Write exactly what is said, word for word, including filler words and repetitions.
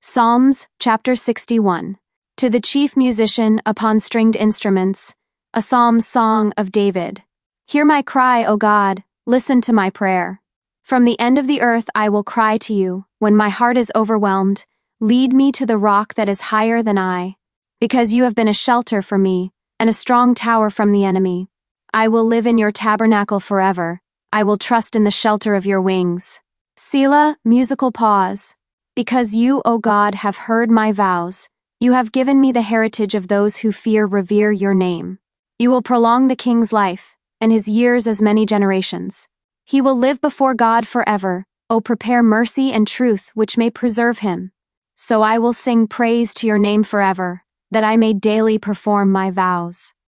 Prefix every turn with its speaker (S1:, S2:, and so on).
S1: Psalms, chapter sixty-one. To the chief musician upon stringed instruments, a psalm song of David. Hear my cry, O God, listen to my prayer. From the end of the earth I will cry to you, when my heart is overwhelmed. Lead me to the rock that is higher than I, because you have been a shelter for me, and a strong tower from the enemy. I will live in your tabernacle forever. I will trust in the shelter of your wings. Selah, musical pause. Because you, O God, have heard my vows, you have given me the heritage of those who fear revere your name. You will prolong the king's life, and his years as many generations. He will live before God forever. O prepare mercy and truth which may preserve him. So I will sing praise to your name forever, that I may daily perform my vows.